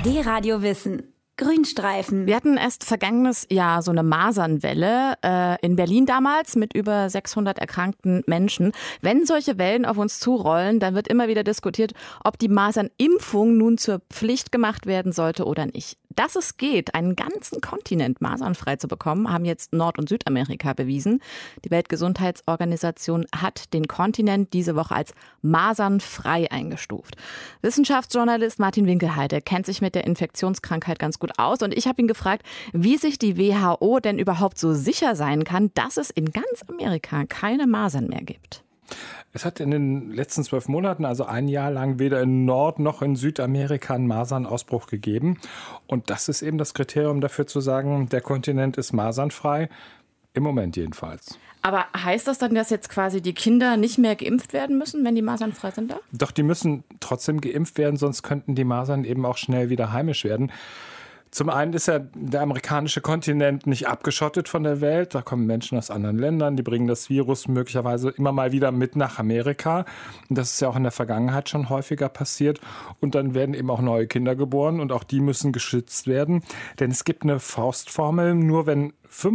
D-Radio Wissen. Grünstreifen. Wir hatten erst vergangenes Jahr so eine Masernwelle in Berlin damals mit über 600 erkrankten Menschen. Wenn solche Wellen auf uns zurollen, dann wird immer wieder diskutiert, ob die Masernimpfung nun zur Pflicht gemacht werden sollte oder nicht. Dass es geht, einen ganzen Kontinent masernfrei zu bekommen, haben jetzt Nord- und Südamerika bewiesen. Die Weltgesundheitsorganisation hat den Kontinent diese Woche als masernfrei eingestuft. Wissenschaftsjournalist Martin Winkelheide kennt sich mit der Infektionskrankheit ganz gut aus und ich habe ihn gefragt, wie sich die WHO denn überhaupt so sicher sein kann, dass es in ganz Amerika keine Masern mehr gibt. Es hat in den letzten 12 Monaten, also ein Jahr lang, weder in Nord- noch in Südamerika einen Masernausbruch gegeben. Und das ist eben das Kriterium dafür zu sagen, der Kontinent ist masernfrei. Im Moment jedenfalls. Aber heißt das dann, dass jetzt quasi die Kinder nicht mehr geimpft werden müssen, wenn die Masern frei sind da? Doch, die müssen trotzdem geimpft werden, sonst könnten die Masern eben auch schnell wieder heimisch werden. Zum einen ist ja der amerikanische Kontinent nicht abgeschottet von der Welt. Da kommen Menschen aus anderen Ländern, die bringen das Virus möglicherweise immer mal wieder mit nach Amerika. Und das ist ja auch in der Vergangenheit schon häufiger passiert. Und dann werden eben auch neue Kinder geboren und auch die müssen geschützt werden. Denn es gibt eine Faustformel, nur wenn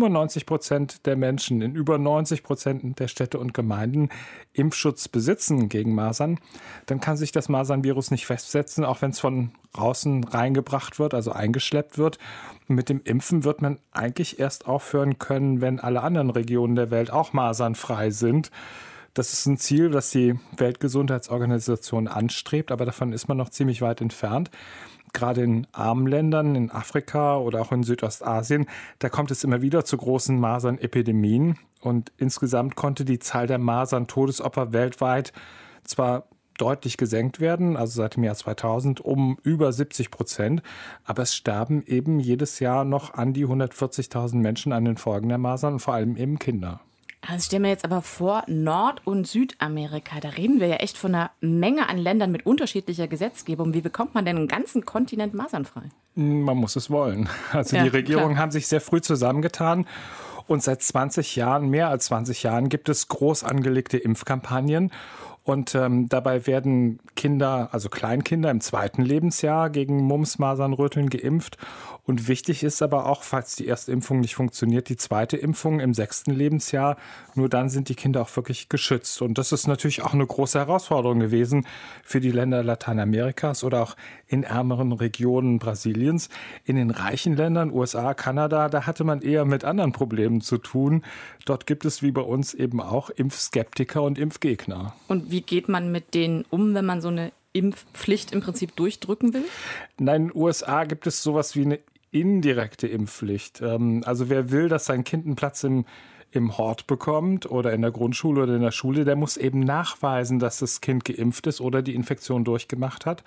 95% der Menschen in über 90% der Städte und Gemeinden Impfschutz besitzen gegen Masern, dann kann sich das Masernvirus nicht festsetzen, auch wenn es von außen reingebracht wird, also eingeschleppt wird. Mit dem Impfen wird man eigentlich erst aufhören können, wenn alle anderen Regionen der Welt auch masernfrei sind. Das ist ein Ziel, das die Weltgesundheitsorganisation anstrebt, aber davon ist man noch ziemlich weit entfernt. Gerade in armen Ländern, in Afrika oder auch in Südostasien, da kommt es immer wieder zu großen Masernepidemien. Und insgesamt konnte die Zahl der Masern-Todesopfer weltweit zwar deutlich gesenkt werden, also seit dem Jahr 2000 um über 70%. Aber es sterben eben jedes Jahr noch an die 140.000 Menschen an den Folgen der Masern und vor allem eben Kinder. Also stellen wir jetzt aber vor, Nord- und Südamerika, da reden wir ja echt von einer Menge an Ländern mit unterschiedlicher Gesetzgebung. Wie bekommt man denn einen ganzen Kontinent masernfrei? Man muss es wollen. Also ja, die Regierungen haben sich sehr früh zusammengetan und seit 20 Jahren, mehr als 20 Jahren, gibt es groß angelegte Impfkampagnen. Und dabei werden Kinder, also Kleinkinder im 2. Lebensjahr gegen Mumps, Masern, Röteln geimpft. Und wichtig ist aber auch, falls die erste Impfung nicht funktioniert, die zweite Impfung im 6. Lebensjahr. Nur dann sind die Kinder auch wirklich geschützt. Und das ist natürlich auch eine große Herausforderung gewesen für die Länder Lateinamerikas oder auch in ärmeren Regionen Brasiliens. In den reichen Ländern, USA, Kanada, da hatte man eher mit anderen Problemen zu tun. Dort gibt es wie bei uns eben auch Impfskeptiker und Impfgegner. Und wie geht man mit denen um, wenn man so eine Impfpflicht im Prinzip durchdrücken will? Nein, in den USA gibt es sowas wie eine indirekte Impfpflicht. Also wer will, dass sein Kind einen Platz im Hort bekommt oder in der Grundschule oder in der Schule, der muss eben nachweisen, dass das Kind geimpft ist oder die Infektion durchgemacht hat.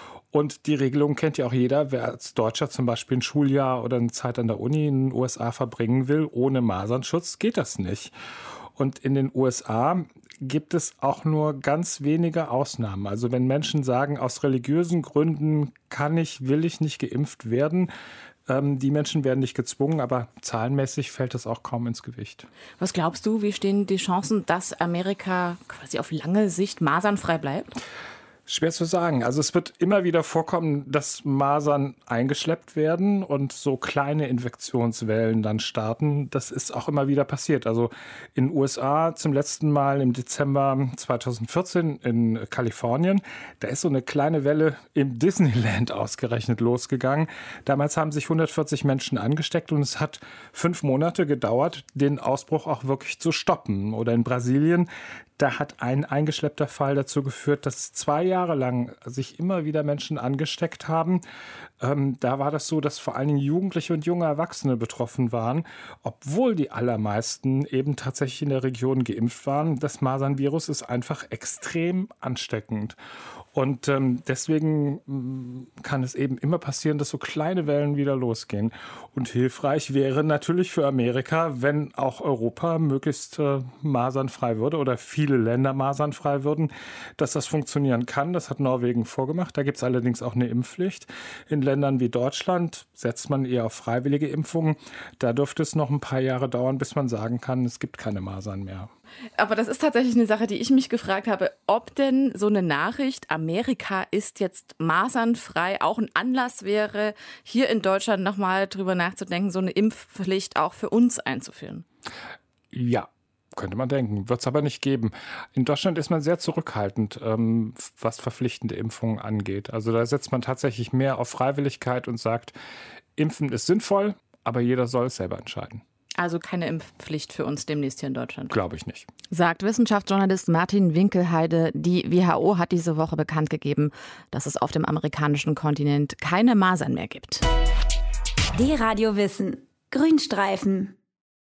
Und die Regelung kennt ja auch jeder. Wer als Deutscher zum Beispiel ein Schuljahr oder eine Zeit an der Uni in den USA verbringen will, ohne Masernschutz, geht das nicht. Und in den USA gibt es auch nur ganz wenige Ausnahmen. Also wenn Menschen sagen, aus religiösen Gründen will ich nicht geimpft werden, die Menschen werden nicht gezwungen, aber zahlenmäßig fällt das auch kaum ins Gewicht. Was glaubst du, wie stehen die Chancen, dass Amerika quasi auf lange Sicht masernfrei bleibt? Schwer zu sagen. Also es wird immer wieder vorkommen, dass Masern eingeschleppt werden und so kleine Infektionswellen dann starten. Das ist auch immer wieder passiert. Also in den USA zum letzten Mal im Dezember 2014 in Kalifornien, da ist so eine kleine Welle im Disneyland ausgerechnet losgegangen. Damals haben sich 140 Menschen angesteckt und es hat 5 Monate gedauert, den Ausbruch auch wirklich zu stoppen. Oder in Brasilien, da hat ein eingeschleppter Fall dazu geführt, dass 2 Jahre lang sich immer wieder Menschen angesteckt haben. Da war das so, dass vor allen Dingen Jugendliche und junge Erwachsene betroffen waren, obwohl die allermeisten eben tatsächlich in der Region geimpft waren. Das Masernvirus ist einfach extrem ansteckend. Und deswegen kann es eben immer passieren, dass so kleine Wellen wieder losgehen. Und hilfreich wäre natürlich für Amerika, wenn auch Europa möglichst masernfrei würde oder viele Länder masernfrei würden, dass das funktionieren kann. Das hat Norwegen vorgemacht. Da gibt es allerdings auch eine Impfpflicht. In Ländern wie Deutschland setzt man eher auf freiwillige Impfungen. Da dürfte es noch ein paar Jahre dauern, bis man sagen kann, es gibt keine Masern mehr. Aber das ist tatsächlich eine Sache, die ich mich gefragt habe, ob denn so eine Nachricht, Amerika ist jetzt masernfrei, auch ein Anlass wäre, hier in Deutschland nochmal drüber nachzudenken, so eine Impfpflicht auch für uns einzuführen. Ja, könnte man denken. Wird es aber nicht geben. In Deutschland ist man sehr zurückhaltend, was verpflichtende Impfungen angeht. Also da setzt man tatsächlich mehr auf Freiwilligkeit und sagt, Impfen ist sinnvoll, aber jeder soll es selber entscheiden. Also keine Impfpflicht für uns demnächst hier in Deutschland. Glaube ich nicht. Sagt Wissenschaftsjournalist Martin Winkelheide. Die WHO hat diese Woche bekannt gegeben, dass es auf dem amerikanischen Kontinent keine Masern mehr gibt. Die Radio Wissen. Grünstreifen.